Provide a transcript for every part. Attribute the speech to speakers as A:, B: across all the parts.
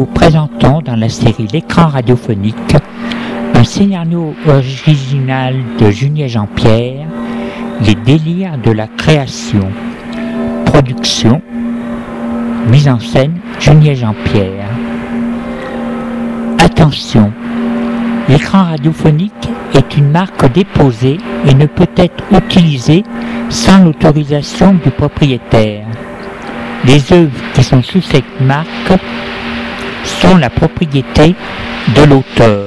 A: vous présentons dans la série L'écran radiophonique un scénario original de Junier Jean-Pierre, Les délires de la création. Production, mise en scène Junier Jean-Pierre. Attention, l'écran radiophonique est une marque déposée et ne peut être utilisée sans l'autorisation du propriétaire. Les œuvres qui sont sous cette marque sont la propriété de l'auteur.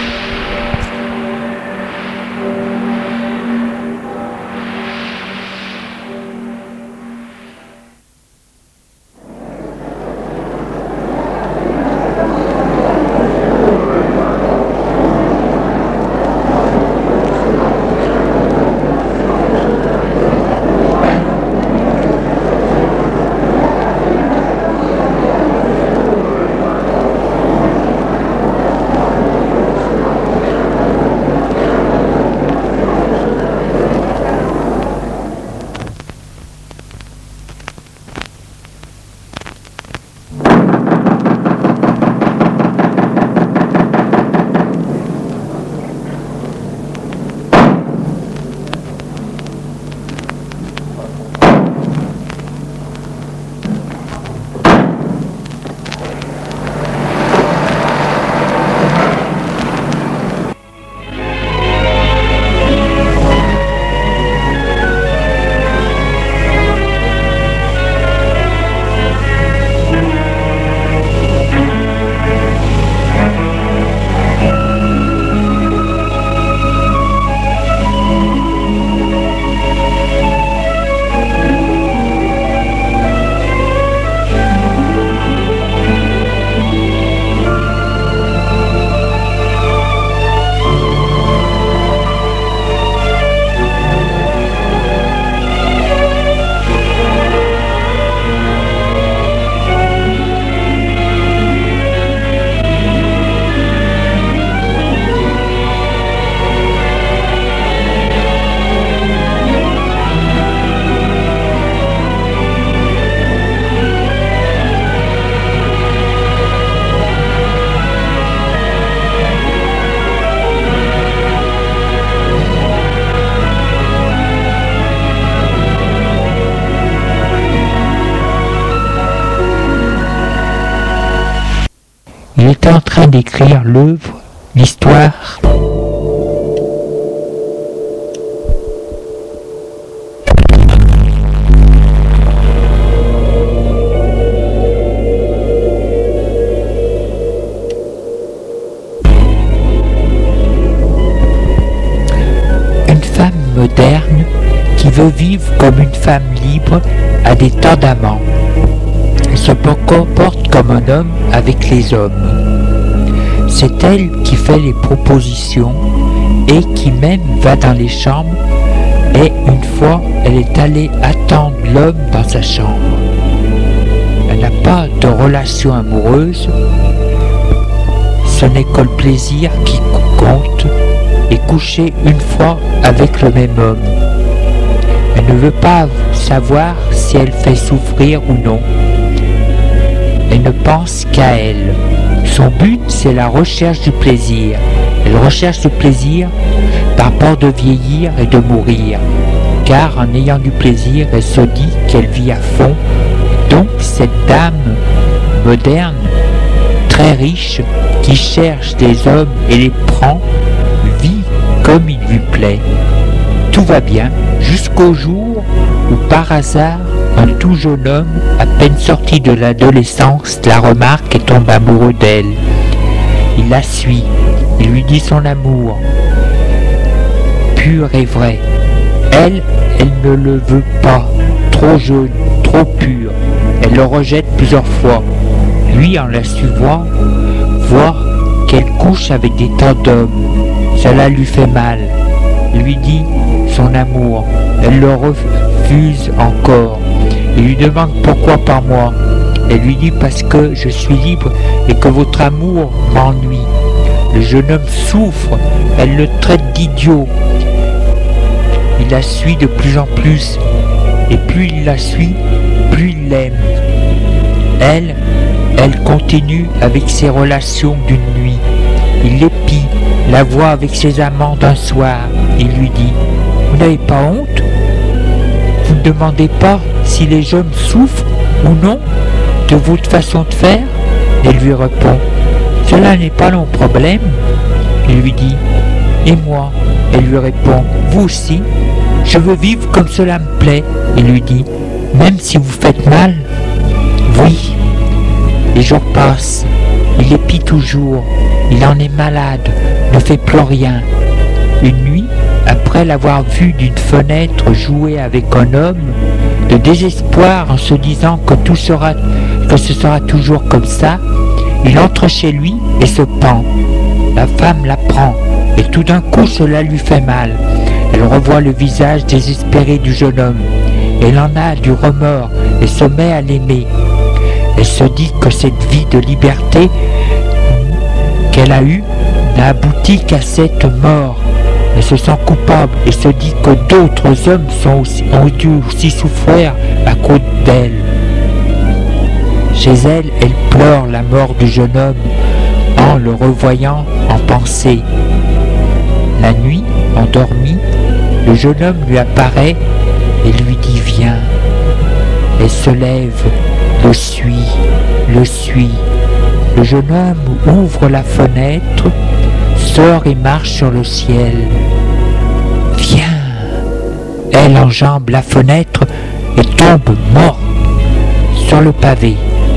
A: Il était en train d'écrire l'œuvre, l'histoire. Une femme moderne qui veut vivre comme une femme libre a des tas d'amants. Elle se comporte comme un homme avec les hommes. C'est elle qui fait les propositions et qui même va dans les chambres, et une fois elle est allée attendre l'homme dans sa chambre. Elle n'a pas de relation amoureuse, ce n'est que le plaisir qui compte, et coucher une fois avec le même homme. Elle ne veut pas savoir si elle fait souffrir ou non. Elle ne pense qu'à elle. Son but, c'est la recherche du plaisir. Elle recherche le plaisir par peur de vieillir et de mourir. Car en ayant du plaisir, elle se dit qu'elle vit à fond. Donc cette dame moderne, très riche, qui cherche des hommes et les prend, vit comme il lui plaît. Tout va bien jusqu'au jour où par hasard, un tout jeune homme, à peine sorti de l'adolescence, la remarque et tombe amoureux d'elle. Il la suit, il lui dit son amour, pur et vrai. Elle ne le veut pas, trop jeune, trop pur. Elle le rejette plusieurs fois. Lui, en la suivant, voit qu'elle couche avec des tas d'hommes. Cela lui fait mal. Il lui dit son amour. Elle le refuse encore. Il lui demande pourquoi pas moi. Elle lui dit parce que je suis libre et que votre amour m'ennuie. Le jeune homme souffre, elle le traite d'idiot. Il la suit de plus en plus, et plus il la suit, plus il l'aime. Elle elle continue avec ses relations d'une nuit. Il l'épie, la voit avec ses amants d'un soir. Il lui dit: vous n'avez pas honte? Vous ne demandez pas si les hommes souffrent ou non de votre façon de faire? Elle lui répond: cela n'est pas mon problème. Il lui dit: et moi? Elle lui répond: vous aussi. Je veux vivre comme cela me plaît. Il lui dit: même si vous faites mal? Oui. Les jours passent, il épie toujours, il en est malade, ne fait plus rien. Une nuit, après l'avoir vu d'une fenêtre jouer avec un homme, de désespoir en se disant que ce sera toujours comme ça, il entre chez lui et se pend. La femme l'apprend et tout d'un coup cela lui fait mal. Elle revoit le visage désespéré du jeune homme. Elle en a du remords et se met à l'aimer. Elle se dit que cette vie de liberté qu'elle a eue n'a abouti qu'à cette mort. Elle se sent coupable et se dit que d'autres hommes ont dû aussi souffrir à cause d'elle. Chez elle, elle pleure la mort du jeune homme en le revoyant en pensée. La nuit, endormie, le jeune homme lui apparaît et lui dit: viens. Elle se lève, le suit. Le jeune homme ouvre la fenêtre, sort et marche sur le ciel. Viens. Elle enjambe la fenêtre et tombe morte sur le pavé.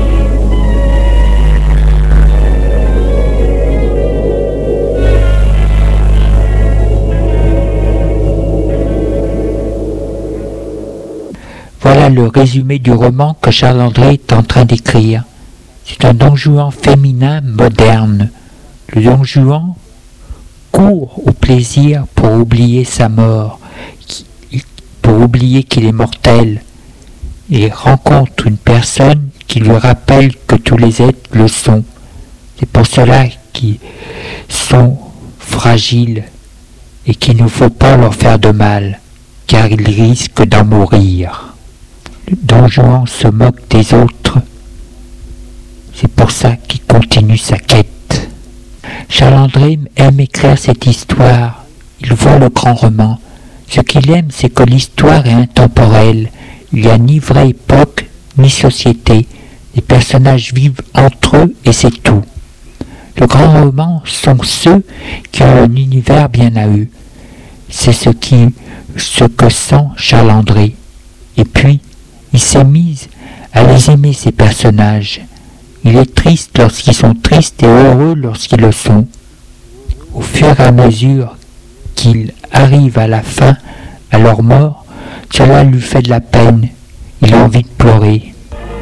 A: Voilà le résumé du roman que Charles-André est en train d'écrire. C'est un Don Juan féminin moderne. Le Don Juan court au plaisir pour oublier sa mort, pour oublier qu'il est mortel, et rencontre une personne qui lui rappelle que tous les êtres le sont. C'est pour cela qu'ils sont fragiles et qu'il ne faut pas leur faire de mal, car ils risquent d'en mourir. Don Juan se moque des autres. C'est pour ça qu'il continue sa quête. Charles-André aime écrire cette histoire. Il voit le grand roman. Ce qu'il aime, c'est que l'histoire est intemporelle. Il n'y a ni vraie époque, ni société. Les personnages vivent entre eux et c'est tout. Le grand roman sont ceux qui ont un univers bien à eux. C'est ce que sent Charles-André. Et puis, il s'est mis à les aimer, ces personnages. Il est triste lorsqu'ils sont tristes et heureux lorsqu'ils le sont. Au fur et à mesure qu'ils arrivent à la fin, à leur mort, cela lui fait de la peine. Il a envie de pleurer.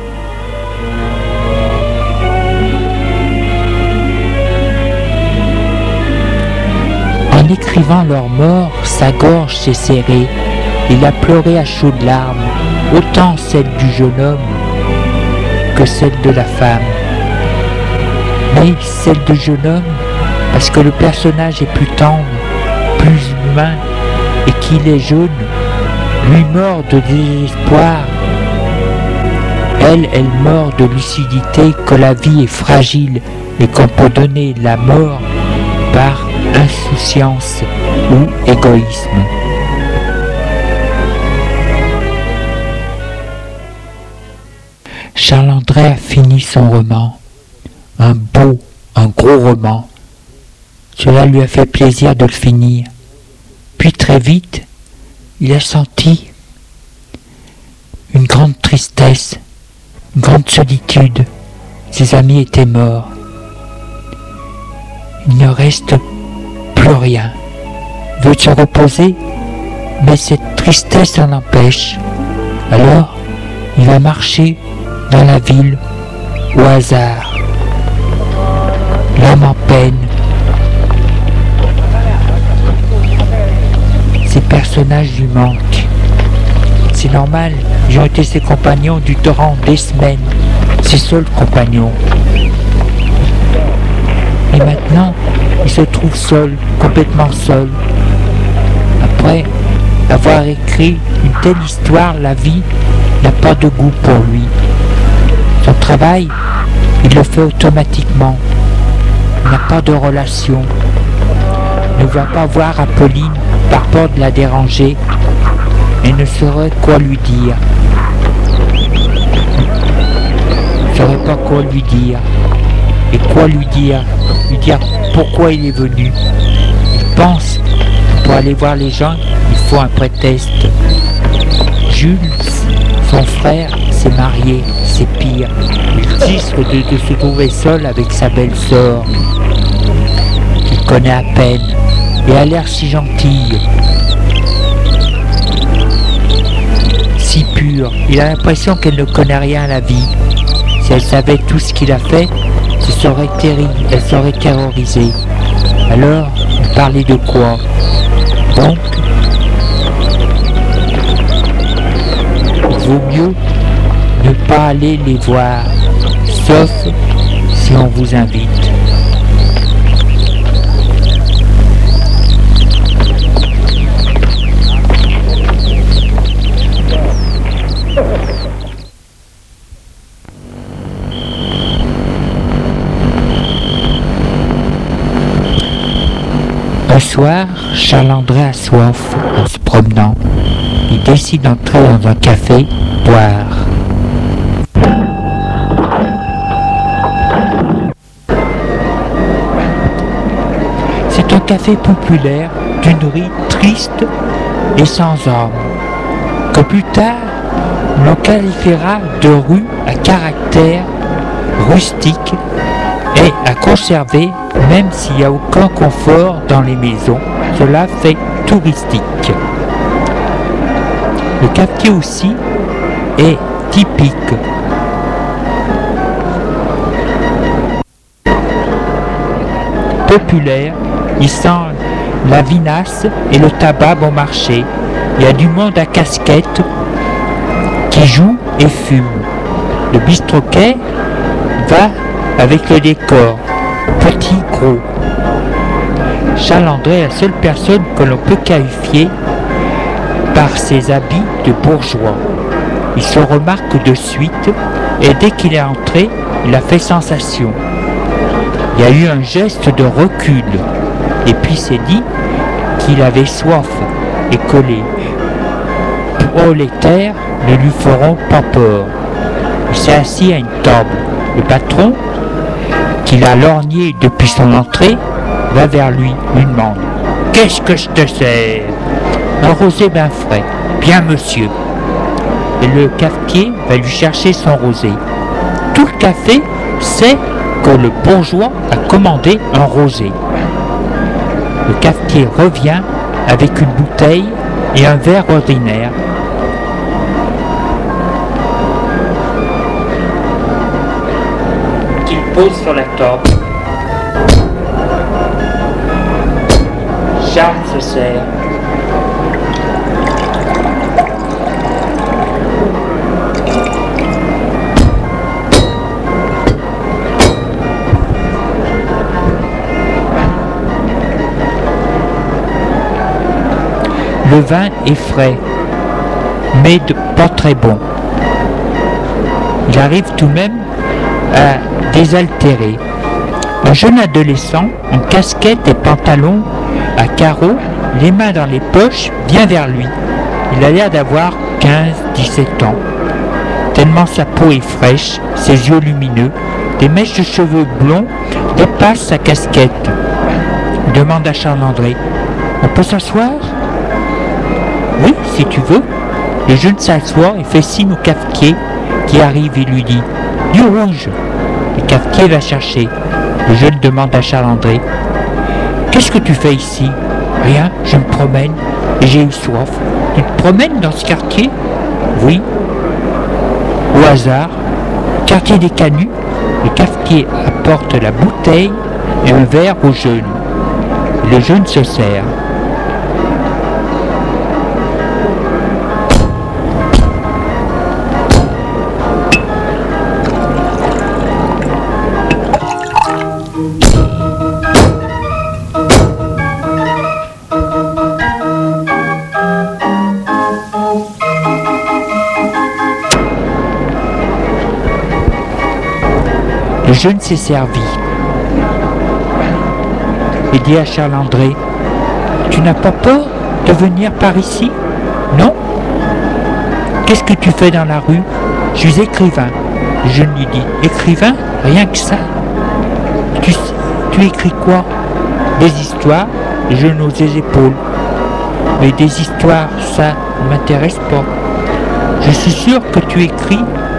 A: En écrivant leur mort, sa gorge s'est serrée. Il a pleuré à chaudes larmes, autant celle du jeune homme que celle de la femme. Mais celle du jeune homme, parce que le personnage est plus tendre, plus humain, et qu'il est jeune, lui meurt de désespoir. Elle meurt de lucidité, que la vie est fragile et qu'on peut donner la mort par insouciance ou égoïsme. Charles-André a fini son roman, un gros roman. Cela lui a fait plaisir de le finir. Puis très vite, il a senti une grande tristesse, une grande solitude. Ses amis étaient morts. Il ne reste plus rien. Il veut se reposer, mais cette tristesse en empêche. Alors, il va marcher dans la ville, au hasard. L'âme en peine. Ces personnages lui manquent. C'est normal, ils ont été ses compagnons durant des semaines, ses seuls compagnons. Et maintenant, il se trouve seul, complètement seul. Après avoir écrit une telle histoire, la vie n'a pas de goût pour lui. Son travail Il le fait automatiquement. Il n'a pas de relation. Ne va pas voir Apolline par peur de la déranger et ne saurait quoi lui dire. Ne saurait pas quoi lui dire. Et quoi lui dire? Lui dire pourquoi il est venu. Il pense que pour aller voir les gens, il faut un prétexte. Jules, son frère, s'est marié, c'est pire. Il risque de se trouver seul avec sa belle-sœur, qu'il connaît à peine, et a l'air si gentille, si pure. Il a l'impression qu'elle ne connaît rien à la vie. Si elle savait tout ce qu'il a fait, ce serait terrible, elle serait terrorisée. Alors, on parlait de quoi? Donc, il vaut mieux ne pas aller les voir, sauf si on vous invite. Un soir, Charles-André a soif en se promenant. Il décide d'entrer dans un café, boire. C'est un café populaire d'une rue triste et sans âme, que plus tard l'on qualifiera de rue à caractère rustique et à conserver, même s'il n'y a aucun confort dans les maisons. Cela fait touristique. Le quartier aussi est typique. Populaire, il sent la vinasse et le tabac bon marché. Il y a du monde à casquette qui joue et fume. Le bistroquet va avec le décor, petit, gros. Charles-André est la seule personne que l'on peut qualifier par ses habits de bourgeois. Il se remarque de suite et dès qu'il est entré, il a fait sensation. Il y a eu un geste de recul et puis s'est dit qu'il avait soif et que les prolétaires ne lui feront pas peur. Il s'est assis à une table. Le patron, qu'il a lorgné depuis son entrée, va vers lui, lui demande « Qu'est-ce que je te sers ?»« Un rosé bien frais. »« Bien, monsieur. » Et le cafetier va lui chercher son rosé. Tout le café sait que le bourgeois a commandé un rosé. Le cafetier revient avec une bouteille et un verre ordinaire. Qu'il pose sur la table. Charles se sert. Le vin est frais, mais pas très bon. Il arrive tout de même à désaltérer. Un jeune adolescent en casquette et pantalon à carreaux, les mains dans les poches, vient vers lui. Il a l'air d'avoir 15-17 ans. Tellement sa peau est fraîche, ses yeux lumineux, des mèches de cheveux blonds dépassent sa casquette. Il demande à Charles-André « On peut s'asseoir ?» « Oui, si tu veux. » Le jeune s'assoit et fait signe au cafetier qui arrive et lui dit « Du rouge !» Le cafetier va chercher. Le jeune demande à Charles-André « Qu'est-ce que tu fais ici ?»« Rien, je me promène et j'ai eu soif. »« Tu te promènes dans ce quartier ?»« Oui. » Au hasard, quartier des Canuts, le cafetier apporte la bouteille et un verre au jeune. Le jeune se sert. Le jeune s'est servi. Et dit à Charles-André, tu n'as pas peur de venir par ici? Non? Qu'est-ce que tu fais dans la rue? Je suis écrivain. Le jeune lui dit, écrivain? Rien que ça. Tu écris quoi? Des histoires? Le jeune hausse les épaules. Mais des histoires, ça ne m'intéresse pas. Je suis sûr que tu écris.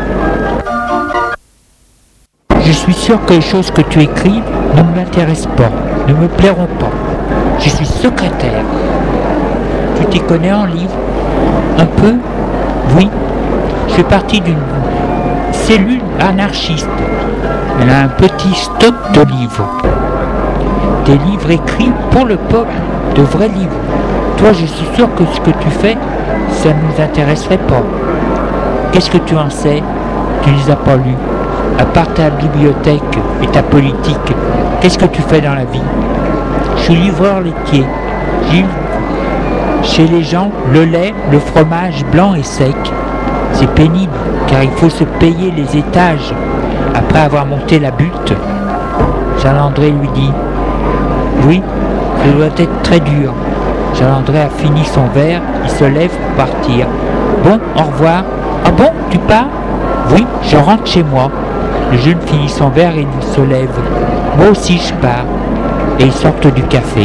A: Je suis sûr que les choses que tu écris ne m'intéressent pas, ne me plairont pas. Je suis secrétaire. Tu t'y connais en livres? Un peu? Oui. Je fais partie d'une cellule anarchiste. Elle a un petit stock de livres. Des livres écrits pour le peuple, de vrais livres. Toi, je suis sûr que ce que tu fais, ça ne nous intéresserait pas. Qu'est-ce que tu en sais? Tu ne les as pas lus. À part ta bibliothèque et ta politique, qu'est-ce que tu fais dans la vie? Je suis livreur laitier. J'ai chez les gens le lait, le fromage blanc et sec. C'est pénible, car il faut se payer les étages après avoir monté la butte. Charles-André lui dit, oui, ça doit être très dur. Charles-André a fini son verre, il se lève pour partir. Bon, au revoir. Ah bon, tu pars? Oui, je rentre chez moi. Le jeune finit son verre et il se lève. Moi aussi je pars. Et ils sortent du café.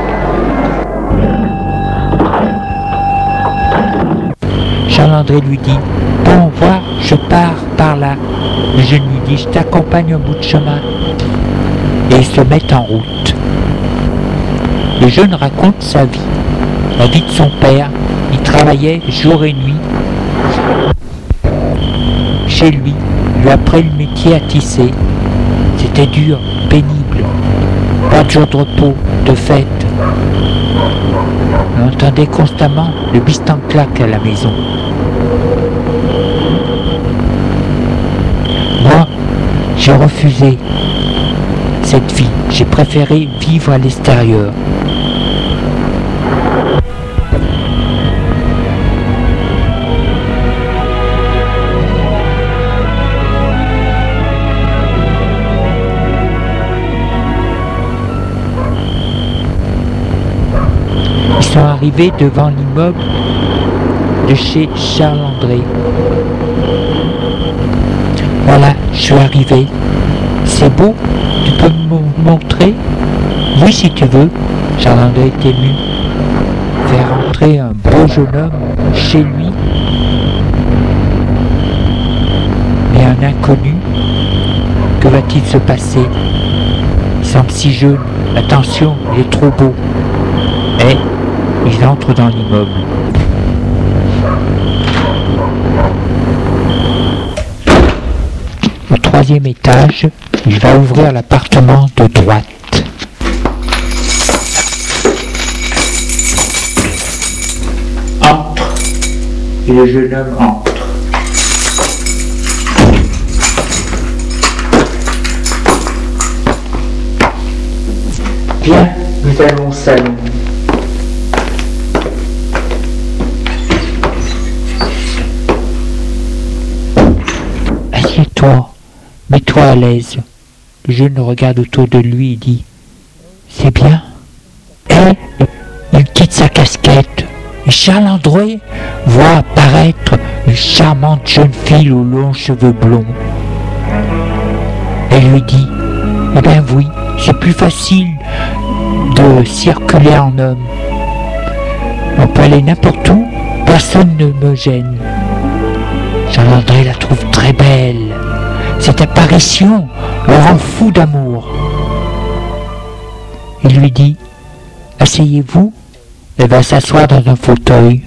A: Charles-André lui dit, bon, au revoir, je pars par là. Le jeune lui dit, je t'accompagne un bout de chemin. Et ils se mettent en route. Le jeune raconte sa vie, la vie de son père. Il travaillait jour et nuit chez lui. Il lui a appris le métier à tisser. C'était dur, pénible. Pas de jour de repos, de fête. On entendait constamment le bistan-clac à la maison. Moi, j'ai refusé cette vie. J'ai préféré vivre à l'extérieur. Ils sont arrivés devant l'immeuble de chez Charles-André. Voilà, je suis arrivé. C'est beau, tu peux me montrer? Oui, si tu veux. Charles-André est ému. Faire entrer un beau jeune homme chez lui. Mais un inconnu, que va-t-il se passer? Il semble si jeune. Attention, il est trop beau. Et ils entrent dans l'immeuble. Au 3e étage, il va ouvrir l'appartement de droite. Entre. Et le jeune homme entre. Bien, nous allons au salon. Assieds-toi, mets-toi à l'aise. Le jeune regarde autour de lui et dit, c'est bien. Et il quitte sa casquette. Et Charles-André voit apparaître une charmante jeune fille aux longs cheveux blonds. Elle lui dit, eh bien oui, c'est plus facile de circuler en homme. On peut aller n'importe où, personne ne me gêne. Charles-André la trouve très belle. Cette apparition le rend fou d'amour. Il lui dit, asseyez-vous. Elle va s'asseoir dans un fauteuil.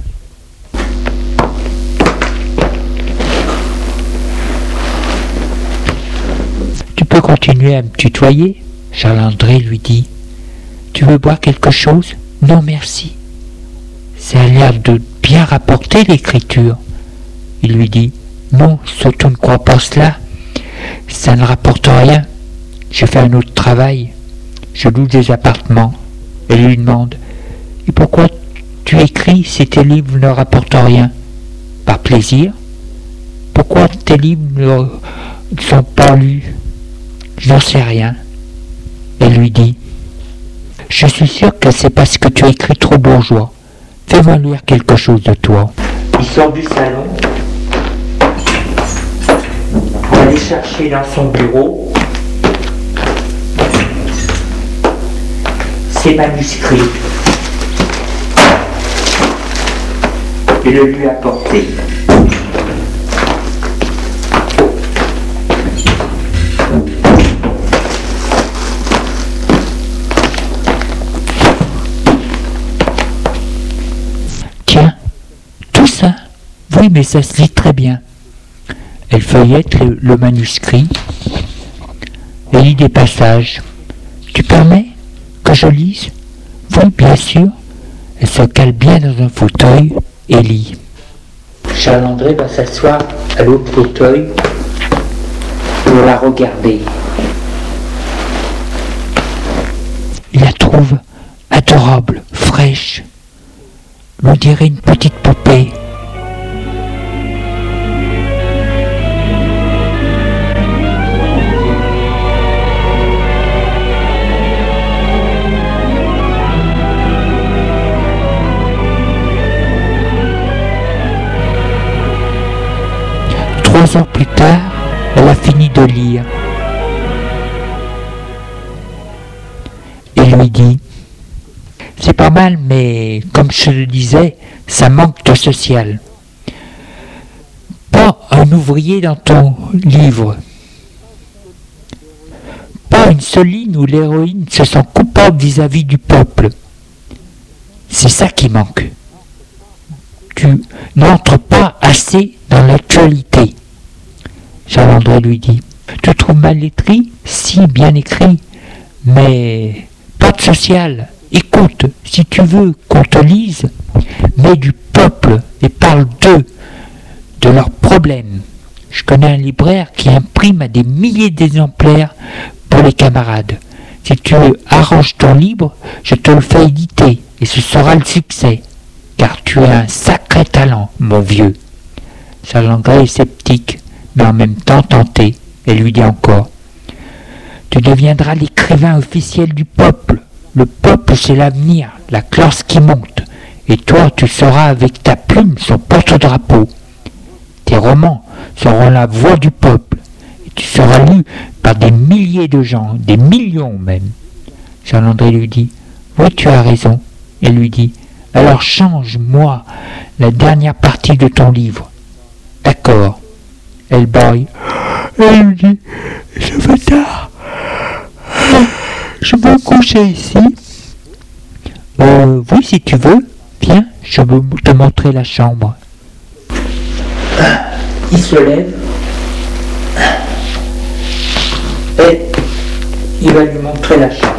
A: Tu peux continuer à me tutoyer. Charles-André lui dit, tu veux boire quelque chose? Non, merci. Ça a l'air de bien rapporter l'écriture. Il lui dit, non, surtout ne crois pas cela. Ça ne rapporte rien. Je fais un autre travail. Je loue des appartements. Elle lui demande, et pourquoi tu écris si tes livres ne rapportent rien? Par plaisir. Pourquoi tes livres ne sont pas lus? Je n'en sais rien. Elle lui dit, je suis sûr que c'est parce que tu écris trop bourgeois. Fais-moi lire quelque chose de toi. Il sort du salon, pour aller chercher dans son bureau ses manuscrits et le lui apporter. Tiens, tout ça? Oui, mais ça se lit très bien. Elle feuillette le manuscrit et lit des passages. Tu permets que je lise? Oui, bien sûr. Elle se cale bien dans un fauteuil et lit. Charles-André va s'asseoir à l'autre fauteuil pour la regarder. Il la trouve adorable, fraîche. On dirait une petite poupée. Trois heures plus tard, elle a fini de lire. Et lui dit, c'est pas mal, mais comme je le disais, ça manque de social. Pas un ouvrier dans ton livre. Pas une seule ligne où l'héroïne se sent coupable vis-à-vis du peuple. C'est ça qui manque. Tu n'entres pas assez dans l'actualité. Charles-André lui dit, tu trouves mal écrit? Si, bien écrit, mais pas de social. Écoute, si tu veux qu'on te lise, mets du peuple et parle d'eux, de leurs problèmes. Je connais un libraire qui imprime à des milliers d'exemplaires pour les camarades. Si tu arranges ton livre, je te le fais éditer et ce sera le succès. Car tu as un sacré talent, mon vieux. Charles-André est sceptique, mais en même temps tenté. Elle lui dit encore, tu deviendras l'écrivain officiel du peuple. Le peuple, c'est l'avenir, la classe qui monte. Et toi, tu seras avec ta plume son porte-drapeau. Tes romans seront la voix du peuple. Et tu seras lu par des milliers de gens, des millions même. Charles-André lui dit, oui, tu as raison. Elle lui dit, alors change-moi la dernière partie de ton livre. D'accord. Elle bâille. Elle lui dit, ça fait tard. Je veux coucher ici. Oui, si tu veux. Viens, je veux te montrer la chambre. Il se lève. Et il va lui montrer la chambre.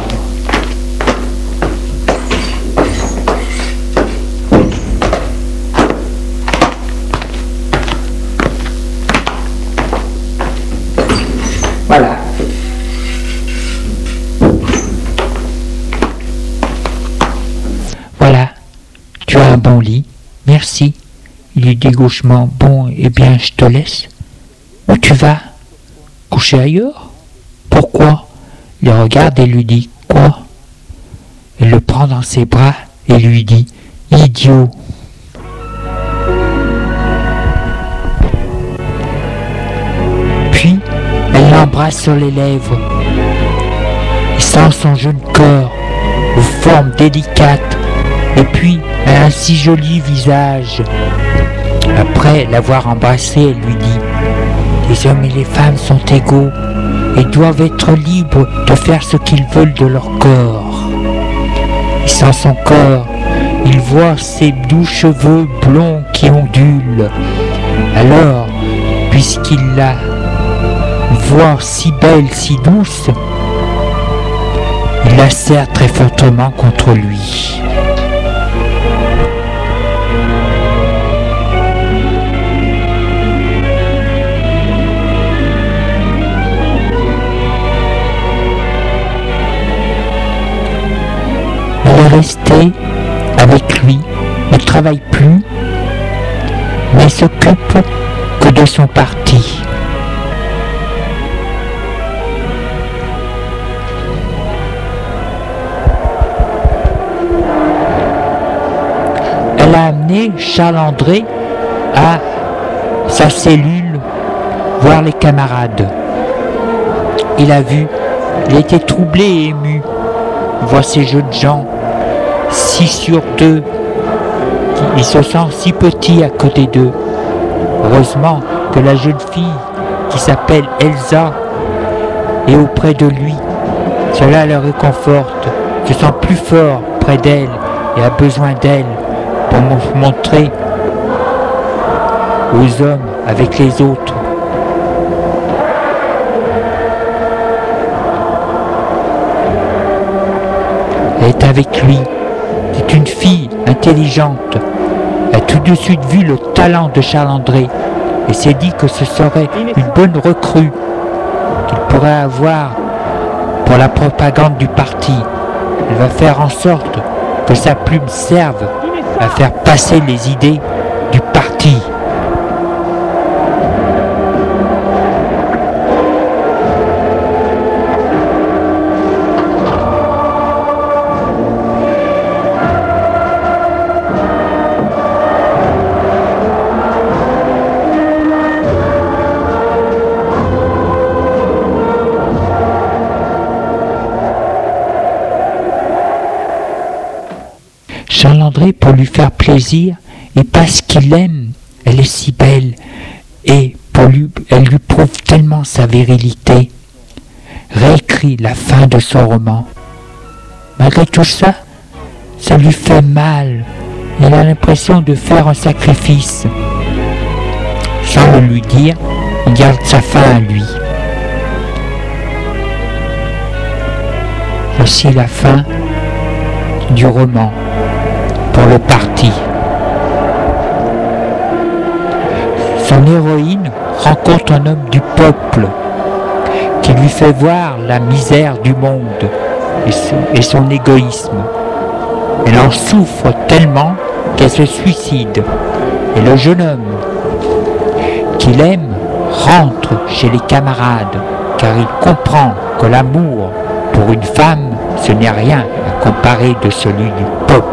A: Voilà. Voilà. Tu as un bon lit. Merci. Il lui dit gauchement, bon, eh bien, je te laisse. Où tu vas? Coucher ailleurs? Pourquoi? Il regarde et lui dit, quoi? Elle le prend dans ses bras et lui dit, idiot. Puis, elle l'embrasse sur les lèvres. Il sent son jeune corps, aux formes délicates, et puis elle a un si joli visage. Après l'avoir embrassé, elle lui dit, les hommes et les femmes sont égaux et doivent être libres de faire ce qu'ils veulent de leur corps. Il sent son corps, il voit ses doux cheveux blonds qui ondulent. Alors, puisqu'il la voit si belle, si douce, il la serre très fortement contre lui. Rester avec lui, ne travaille plus, mais s'occupe que de son parti. a amené Charles-André à sa cellule voir les camarades. Il a vu, il était troublé et ému. Il voit ces jeunes gens, 6 sur 2, il se sent si petit à côté d'eux. Heureusement que la jeune fille qui s'appelle Elsa est auprès de lui. Cela le réconforte, se sent plus fort près d'elle et a besoin d'elle pour montrer aux hommes avec les autres. Elle est avec lui. C'est une fille intelligente. Elle a tout de suite vu le talent de Charles-André et s'est dit que ce serait une bonne recrue qu'il pourrait avoir pour la propagande du parti. Elle va faire en sorte que sa plume serve à faire passer les idées du parti. Charles-André, pour lui faire plaisir, et parce qu'il l'aime, elle est si belle, et elle lui prouve tellement sa virilité, réécrit la fin de son roman. Malgré tout ça, ça lui fait mal. Il a l'impression de faire un sacrifice. Sans le lui dire, il garde sa fin à lui. Voici la fin du roman pour le parti. Son héroïne rencontre un homme du peuple qui lui fait voir la misère du monde et son égoïsme. Elle en souffre tellement qu'elle se suicide. Et le jeune homme qu'il aime rentre chez les camarades car il comprend que l'amour pour une femme, ce n'est rien à comparer de celui du peuple.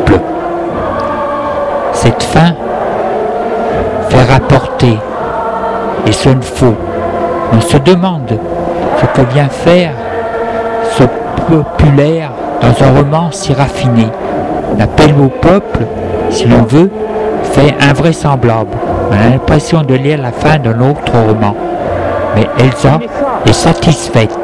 A: Cette fin fait rapporter, et sonne faux. On se demande ce que vient faire ce populaire dans un roman si raffiné. L'appel au peuple, si l'on veut, fait invraisemblable. On a l'impression de lire la fin d'un autre roman. Mais Elsa est satisfaite.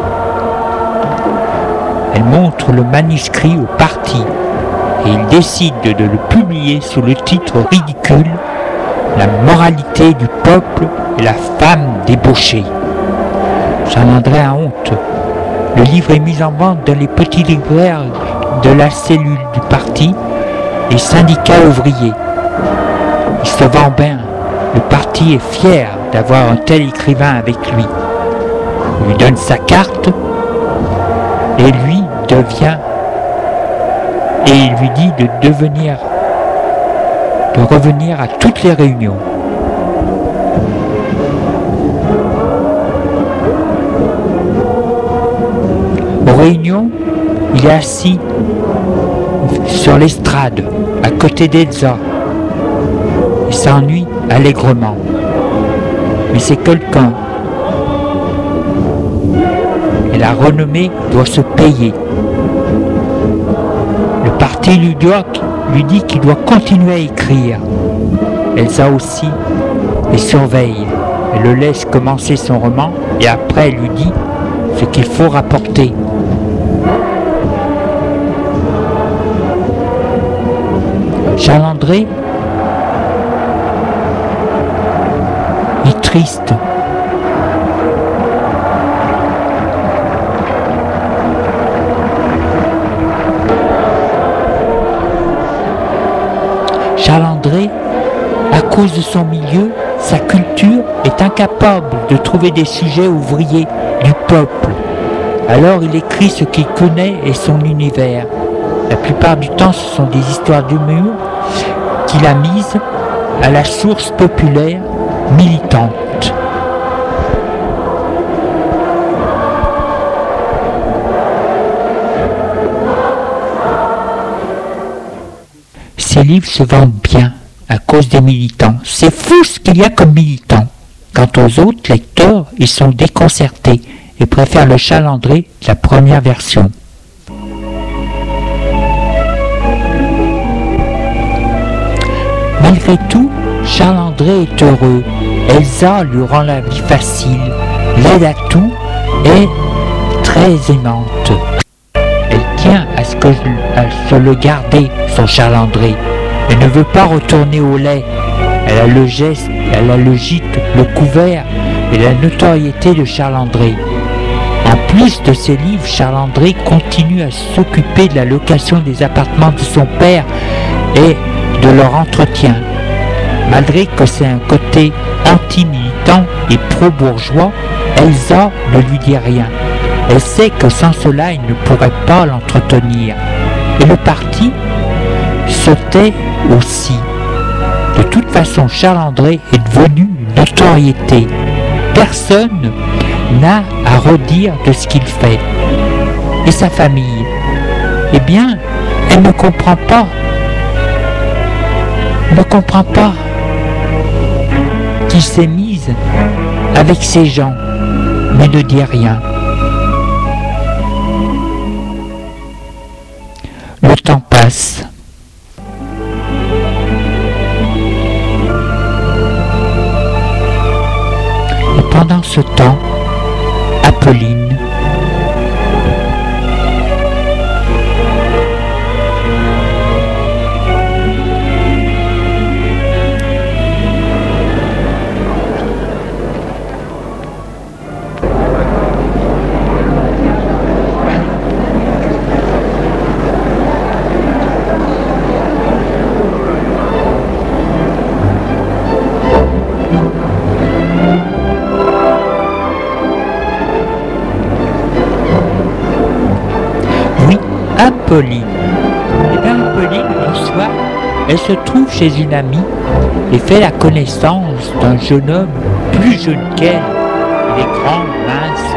A: Elle montre le manuscrit au parti et il décide de le publier sous le titre ridicule « La moralité du peuple et la femme débauchée ». Charles-André a honte. Le livre est mis en vente dans les petits libraires de la cellule du parti et syndicats ouvriers. Il se vend bien. Le parti est fier d'avoir un tel écrivain avec lui. Il lui donne sa carte et lui il lui dit de revenir à toutes les réunions. Aux réunions, il est assis sur l'estrade, à côté d'Elsa. Il s'ennuie allègrement. Mais c'est quelqu'un. Et la renommée doit se payer. Le parti lui dit qu'il doit continuer à écrire. Elsa aussi les surveille. Elle le laisse commencer son roman et après elle lui dit ce qu'il faut rapporter. Charles-André est triste. Charles-André, à cause de son milieu, sa culture, est incapable de trouver des sujets ouvriers du peuple. Alors il écrit ce qu'il connaît et son univers. La plupart du temps, ce sont des histoires d'humour qu'il a mises à la source populaire militante. ces livres se vendent bien à cause des militants. C'est fou ce qu'il y a comme militants. Quant aux autres lecteurs, ils sont déconcertés et préfèrent le Chalandré de la première version. Malgré tout, Charles-André est heureux. Elsa lui rend la vie facile, l'aide à tout et très aimante. Elle tient à se le garder, son Charles-André. Elle ne veut pas retourner au lait. Elle a le geste, elle a le gîte, le couvert et la notoriété de Charles-André. En plus de ses livres, Charles-André continue à s'occuper de la location des appartements de son père et de leur entretien. Malgré que c'est un côté anti-militant et pro-bourgeois, Elsa ne lui dit rien. Elle sait que sans cela, il ne pourrait pas l'entretenir. Et le parti se tait aussi. De toute façon, Charles-André est devenu une notoriété. Personne n'a à redire de ce qu'il fait. Et sa famille, eh bien, elle ne comprend pas. Ne comprend pas qu'il s'est mise avec ces gens, mais ne dit rien. Le temps passe. Et pendant ce temps, Apolline Apolline. Et bien Apolline, un soir, elle se trouve chez une amie et fait la connaissance d'un jeune homme plus jeune qu'elle. Il est grand, mince,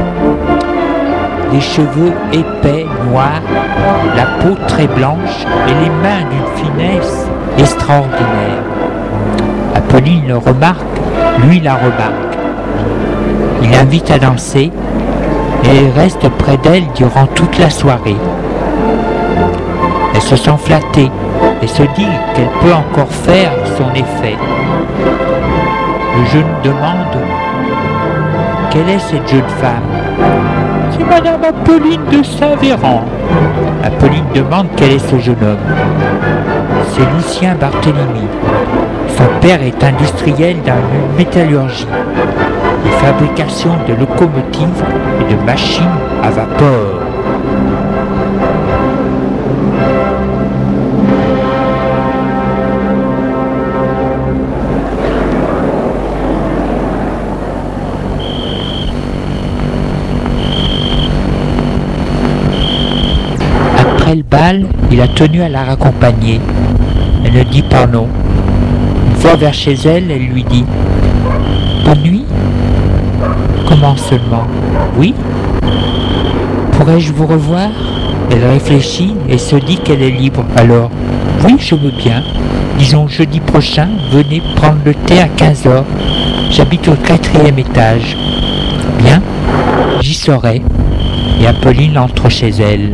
A: les cheveux épais, noirs, la peau très blanche et les mains d'une finesse extraordinaire. Apolline le remarque, lui la remarque. Il l'invite à danser et elle reste près d'elle durant toute la soirée. Elle se sent flattée et se dit qu'elle peut encore faire son effet. Le jeune demande « Quelle est cette jeune femme ?»« C'est Madame Apolline de Saint-Véran. » Apolline demande quel est ce jeune homme. « C'est Lucien Barthélemy. Son père est industriel dans une métallurgie, de fabrication de locomotives et de machines à vapeur. » Après le bal, il a tenu à la raccompagner. Elle ne dit pas non. Une fois vers chez elle, elle lui dit « Bonne nuit ?»« Comment seulement ? Oui ? Pourrais-je vous revoir ?» Elle réfléchit et se dit qu'elle est libre. Alors « Oui, je veux bien. Disons jeudi prochain, venez prendre le thé à 15h. J'habite au 4e étage. » Bien, j'y serai. Et Apolline entre chez elle.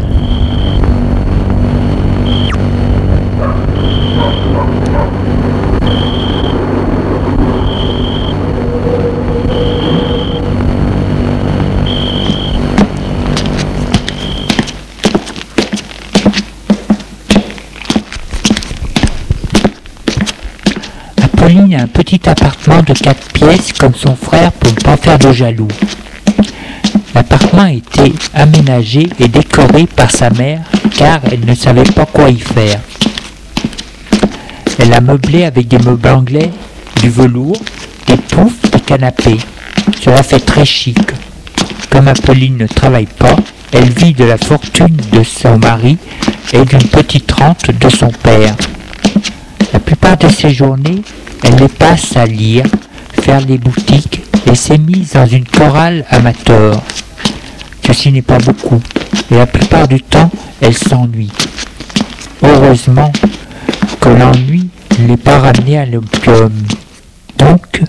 A: Apolline a un petit appartement de 4 pièces comme son frère pour ne pas faire de jaloux. L'appartement a été aménagé et décoré par sa mère car elle ne savait pas quoi y faire. Elle l'a meublé avec des meubles anglais, du velours, des poufs, des canapés. Cela fait très chic. Comme Apolline ne travaille pas, elle vit de la fortune de son mari et d'une petite rente de son père. La plupart de ses journées, elle les passe à lire, faire des boutiques et s'est mise dans une chorale amateur. Ceci n'est pas beaucoup, et la plupart du temps, elle s'ennuie. Heureusement, que l'ennui ne l'ait pas ramené à l'opium. Donc,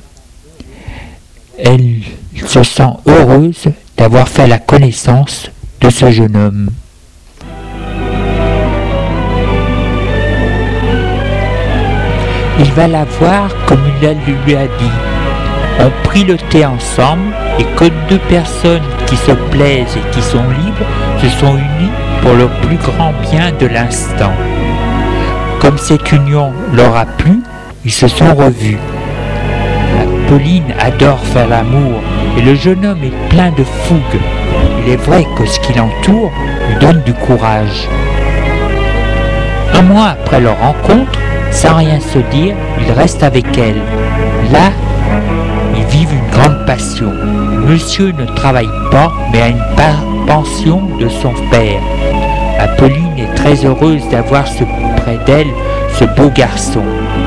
A: elle se sent heureuse d'avoir fait la connaissance de ce jeune homme. Il va la voir comme elle lui a dit. On prit le thé ensemble et que deux personnes qui se plaisent et qui sont libres se sont unies pour le plus grand bien de l'instant. Comme cette union leur a plu, ils se sont revus. Pauline adore faire l'amour et le jeune homme est plein de fougue. Il est vrai que ce qui l'entoure lui donne du courage. Un mois après leur rencontre, sans rien se dire, il reste avec elle. Là, ils vivent une grande passion. Monsieur ne travaille pas, mais a une pension de son père. Apolline est très heureuse d'avoir près d'elle ce beau garçon.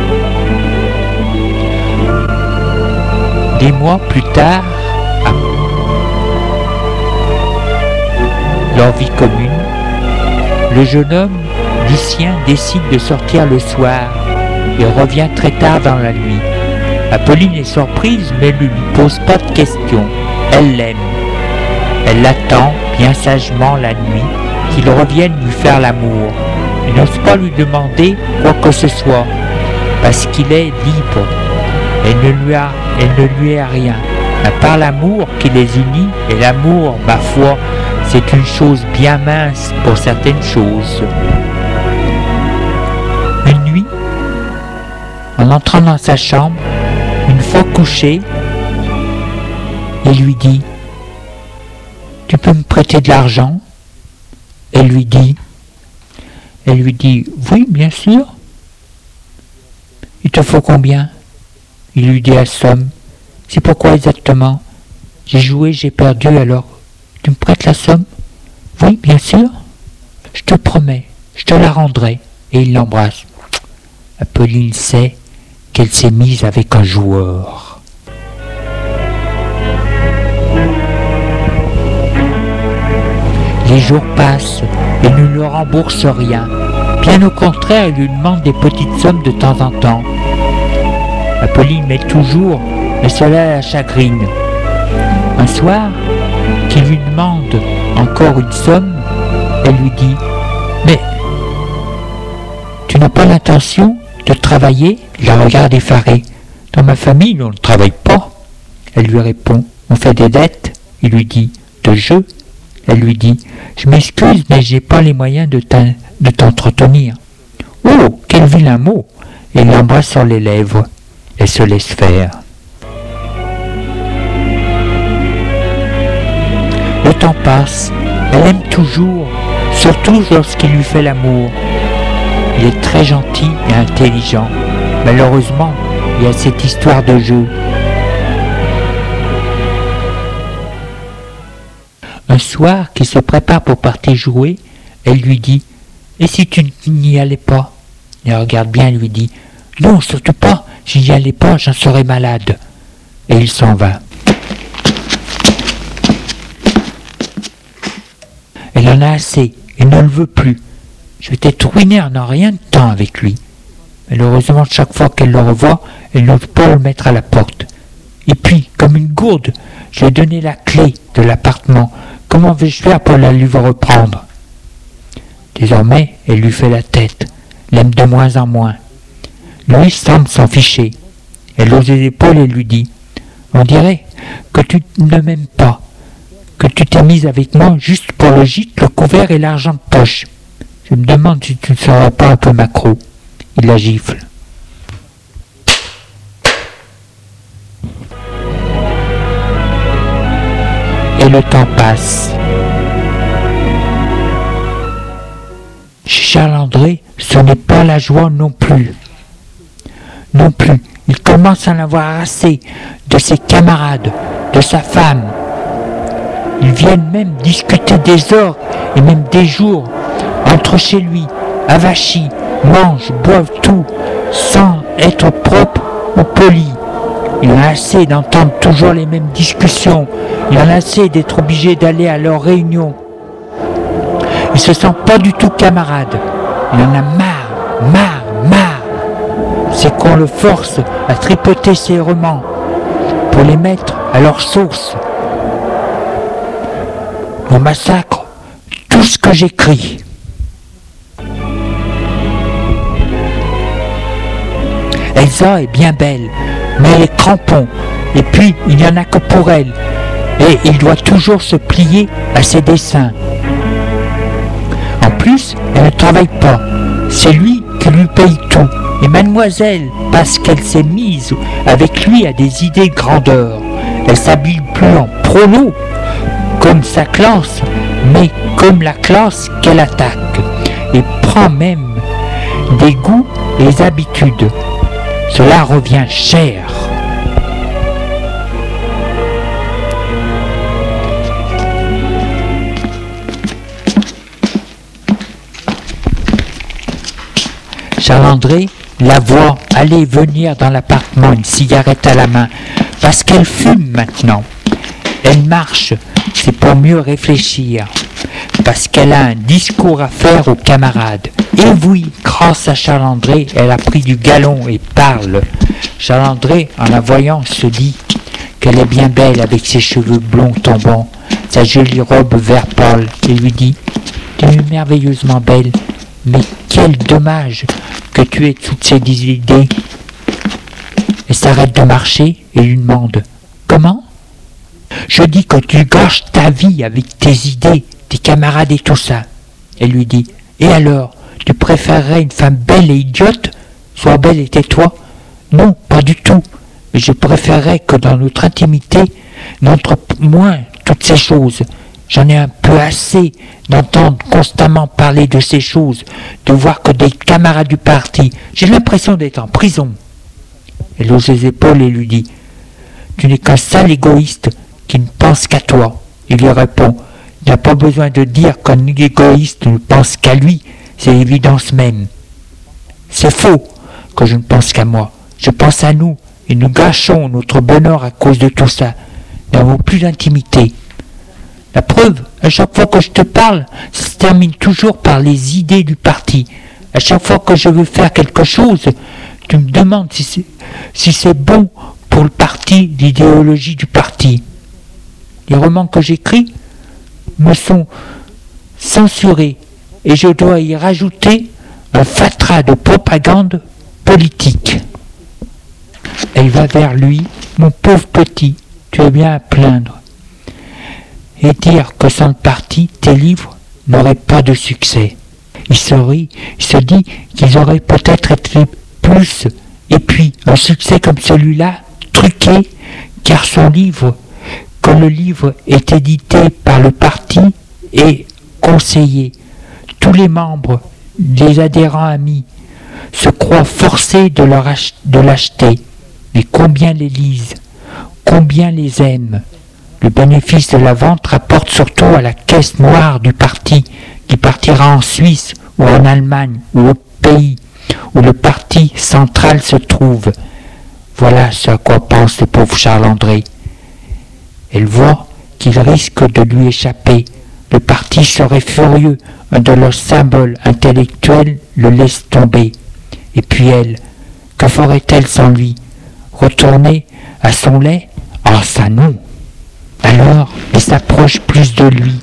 A: Des mois plus tard, leur vie commune, le jeune homme, Lucien, décide de sortir le soir et revient très tard dans la nuit. Apolline est surprise mais ne lui pose pas de questions. Elle l'aime. Elle l'attend bien sagement la nuit qu'il revienne lui faire l'amour. Elle n'ose pas lui demander quoi que ce soit parce qu'il est libre. Elle ne lui est rien, à part l'amour qui les unit, et l'amour, ma foi, c'est une chose bien mince pour certaines choses. Une nuit, en entrant dans sa chambre, une fois couché, il lui dit « Tu peux me prêter de l'argent ?» Elle lui dit « Oui, bien sûr. Il te faut combien ?» Il lui dit la somme. « C'est pourquoi exactement ? J'ai joué, j'ai perdu, alors tu me prêtes la somme ? » « Oui, bien sûr. Je te promets, je te la rendrai. » Et il l'embrasse. Apolline sait qu'elle s'est mise avec un joueur. Les jours passent et ne lui rembourse rien. Bien au contraire, il lui demande des petites sommes de temps en temps. Apolline met toujours, mais cela la chagrine. Un soir, qu'il lui demande encore une somme, elle lui dit « Mais tu n'as pas l'intention de travailler ?» Il la regarde effaré. « Dans ma famille, on ne travaille pas. » Elle lui répond « On fait des dettes ?» Il lui dit « De jeu ?» Elle lui dit « Je m'excuse, mais j'ai pas les moyens de t'entretenir. » « Oh, quel vilain mot !» Et il l'embrasse sur les lèvres. Elle se laisse faire. Le temps passe, elle aime toujours, surtout lorsqu'il lui fait l'amour. Il est très gentil et intelligent. Malheureusement, il y a cette histoire de jeu. Un soir, qu'il se prépare pour partir jouer, elle lui dit « Et si tu n'y allais pas ?» Il regarde bien et lui dit « Non, surtout pas, si j'y allais pas, j'en serais malade. » Et il s'en va. Elle en a assez et ne le veut plus. Je vais être ruinée en n'ayant rien de temps avec lui. Malheureusement, chaque fois qu'elle le revoit, elle n'ose pas le mettre à la porte. Et puis, comme une gourde, je lui ai donné la clé de l'appartement. Comment vais-je faire pour la lui reprendre ? Désormais, elle lui fait la tête, l'aime de moins en moins. Lui semble s'en ficher. Elle hausse les épaules et lui dit « On dirait que tu ne m'aimes pas, que tu t'es mise avec moi juste pour le gîte, le couvert et l'argent de poche. Je me demande si tu ne seras pas un peu macro. » Il la gifle. Et le temps passe. Chez Charles-André, ce n'est pas la joie non plus. Non plus. Il commence à en avoir assez de ses camarades, de sa femme. Ils viennent même discuter des heures et même des jours. Entrent chez lui, avachis, mangent, boivent tout, sans être propres ou polis. Il en a assez d'entendre toujours les mêmes discussions. Il en a assez d'être obligé d'aller à leurs réunions. Il se sent pas du tout camarade. Il en a marre. qu'on le force à tripoter ses romans pour les mettre à leur source. On massacre tout ce que j'écris. Elsa est bien belle, mais elle est crampon, et puis il n'y en a que pour elle, et il doit toujours se plier à ses dessins. En plus, elle ne travaille pas, c'est lui qui lui paye tout, et mademoiselle, parce qu'elle s'est mise avec lui à des idées de grandeur, elle s'habille plus en prolo, comme sa classe, mais comme la classe qu'elle attaque, et prend même des goûts et des habitudes. Cela revient cher. Charles-André la voit aller et venir dans l'appartement, une cigarette à la main, parce qu'elle fume maintenant. Elle marche, c'est pour mieux réfléchir, parce qu'elle a un discours à faire aux camarades. Et oui, grâce à Charles-André, elle a pris du galon et parle. Charles-André, en la voyant, se dit qu'elle est bien belle avec ses cheveux blonds tombants, sa jolie robe vert pâle, et lui dit « Tu es merveilleusement belle, mais quel dommage que tu aies toutes ces idées. » Elle s'arrête de marcher et lui demande « Comment ?»« Je dis que tu gâches ta vie avec tes idées, tes camarades et tout ça. » Elle lui dit « Et alors, tu préférerais une femme belle et idiote? Sois belle et tais-toi. » Non, pas du tout. Mais je préférerais que dans notre intimité, n'entre moins toutes ces choses. J'en ai un peu assez d'entendre constamment parler de ces choses, de voir que des camarades du parti. J'ai l'impression d'être en prison. Elle hausse les épaules et lui dit « Tu n'es qu'un sale égoïste qui ne pense qu'à toi. » Il lui répond « Il n'a pas besoin de dire qu'un égoïste ne pense qu'à lui, c'est l'évidence même. C'est faux que je ne pense qu'à moi. Je pense à nous et nous gâchons notre bonheur à cause de tout ça. Nous n'avons plus d'intimité. La preuve, à chaque fois que je te parle, ça se termine toujours par les idées du parti. À chaque fois que je veux faire quelque chose, tu me demandes si c'est bon pour le parti, l'idéologie du parti. Les romans que j'écris me sont censurés et je dois y rajouter un fatras de propagande politique. Elle va vers lui, mon pauvre petit, tu es bien à plaindre. Et dire que sans le parti, tes livres n'auraient pas de succès. Il se rit, il se dit qu'ils auraient peut-être été plus, et puis un succès comme celui-là, truqué, car son livre, quand le livre est édité par le parti, est conseillé. Tous les membres, les adhérents amis, se croient forcés de l'acheter. Mais combien les lisent, combien les aiment. Le bénéfice de la vente rapporte surtout à la caisse noire du parti, qui partira en Suisse ou en Allemagne ou au pays où le parti central se trouve. Voilà ce à quoi pense le pauvre Charles-André. Elle voit qu'il risque de lui échapper. Le parti serait furieux, un de leurs symboles intellectuels le laisse tomber. Et puis elle, que ferait-elle sans lui? Retourner à son lait? Ah, ça non. Alors, elle s'approche plus de lui,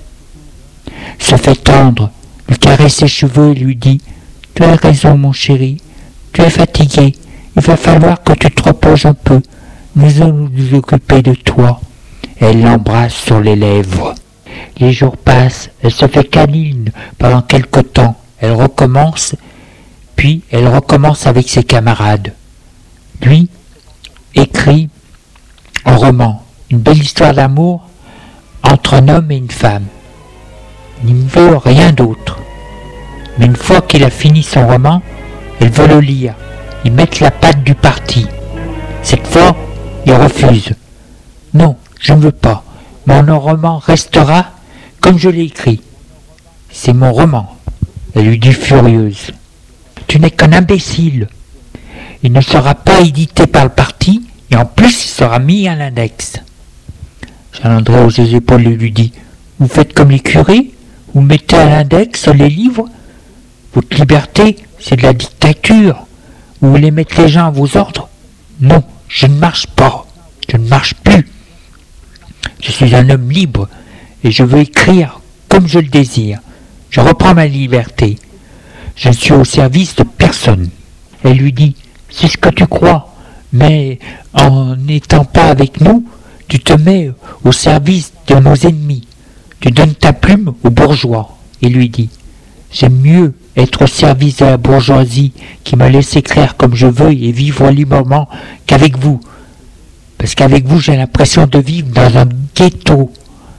A: se fait tendre, lui caresse ses cheveux et lui dit « Tu as raison, mon chéri, tu es fatigué, il va falloir que tu te reposes un peu, nous allons nous occuper de toi. » Elle l'embrasse sur les lèvres. Les jours passent, elle se fait câline pendant quelque temps, elle recommence, puis elle recommence avec ses camarades. Lui écrit un roman, une belle histoire d'amour entre un homme et une femme. Il ne veut rien d'autre. Mais une fois qu'il a fini son roman, elle veut le lire. Ils mettent la patte du parti. Cette fois, il refuse. Non, je ne veux pas. Mon roman restera comme je l'ai écrit. C'est mon roman. Elle lui dit furieuse. Tu n'es qu'un imbécile. Il ne sera pas édité par le parti et en plus il sera mis à l'index. Charles-André hausse les épaules et lui dit « Vous faites comme les curés? Vous mettez à l'index les livres? Votre liberté, c'est de la dictature. Vous voulez mettre les gens à vos ordres? Non, je ne marche pas. Je ne marche plus. Je suis un homme libre et je veux écrire comme je le désire. Je reprends ma liberté. Je ne suis au service de personne. Elle lui dit, c'est ce que tu crois, mais en n'étant pas avec nous, tu te mets au service de nos ennemis. Tu donnes ta plume aux bourgeois. Il lui dit, j'aime mieux être au service de la bourgeoisie qui me laisse écrire comme je veux et vivre librement qu'avec vous. Parce qu'avec vous, j'ai l'impression de vivre dans un ghetto,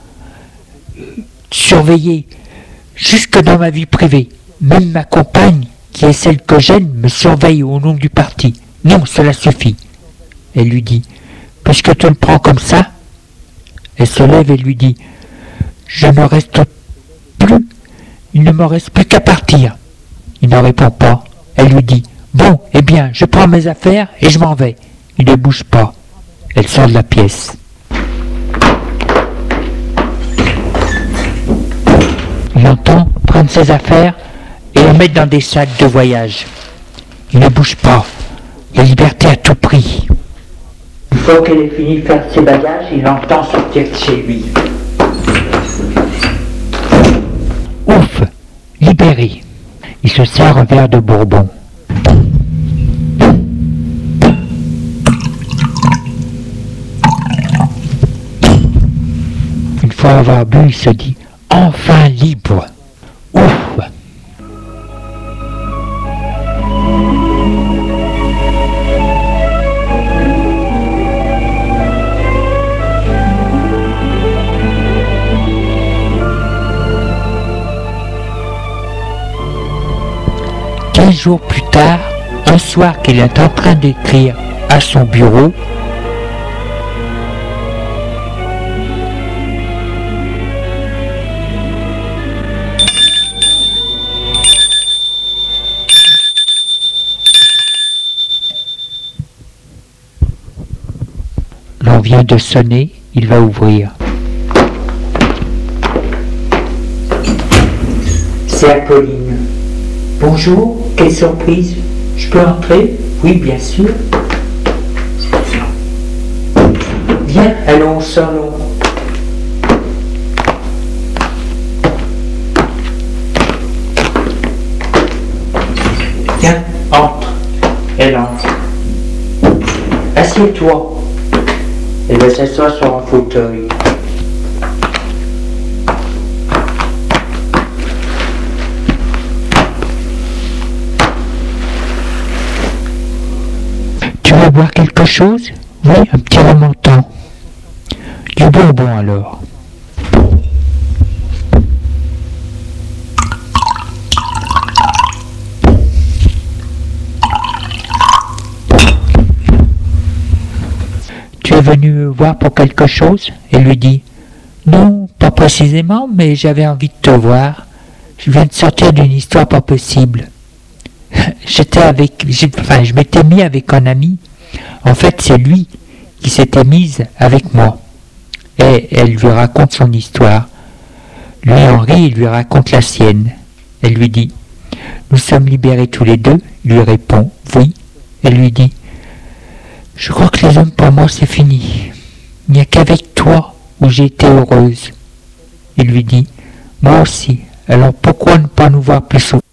A: surveillé, jusque dans ma vie privée. Même ma compagne, qui est celle que j'aime, me surveille au nom du parti. Non, cela suffit. Elle lui dit, puisque tu le prends comme ça, elle se lève et lui dit, je ne reste plus, il ne me reste plus qu'à partir. Il ne répond pas. Elle lui dit, bon, eh bien, je prends mes affaires et je m'en vais. Il ne bouge pas. Elle sort de la pièce. Il entend prendre ses affaires et les mettre dans des sacs de voyage. Il ne bouge pas. La liberté à tout prix. Une fois qu'elle est finie de faire ses bagages, il entend sortir de chez lui. Ouf, libéré. Il se sert un verre de bourbon. Une fois avoir bu, il se dit « Enfin libre !» Ouf. Un jour plus tard, un soir qu'il est en train d'écrire à son bureau, l'on vient de sonner, il va ouvrir. C'est Apolline. Bonjour, quelle surprise. Je peux entrer? Oui, bien sûr. Viens, allons au salon. Viens, entre. Elle entre. Assieds-toi. Elle va s'asseoir sur un fauteuil. Tu veux boire quelque chose? Oui, un petit remontant. Du bonbon alors. Tu es venu me voir pour quelque chose? Elle lui dit, non, pas précisément, mais j'avais envie de te voir. Je viens de sortir d'une histoire pas possible. Je m'étais mis avec un ami. En fait, c'est lui qui s'était mis avec moi. Et elle lui raconte son histoire. Lui, Henri, il lui raconte la sienne. Elle lui dit, nous sommes libérés tous les deux. Il lui répond, oui. Elle lui dit, je crois que les hommes pour moi c'est fini. Il n'y a qu'avec toi où j'ai été heureuse. Il lui dit, moi aussi. Alors pourquoi ne pas nous voir plus souvent?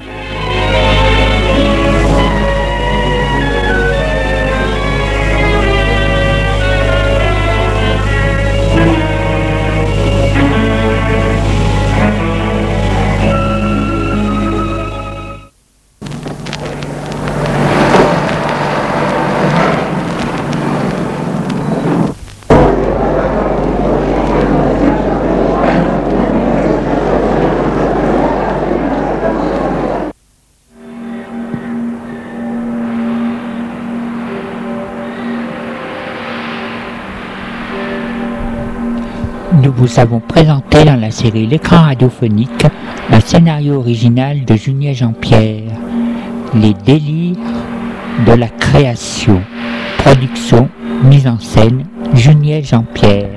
A: Nous vous avons présenté dans la série L'écran radiophonique un scénario original de Junier Jean-Pierre, Les délires de la création. Production, mise en scène, Junier Jean-Pierre.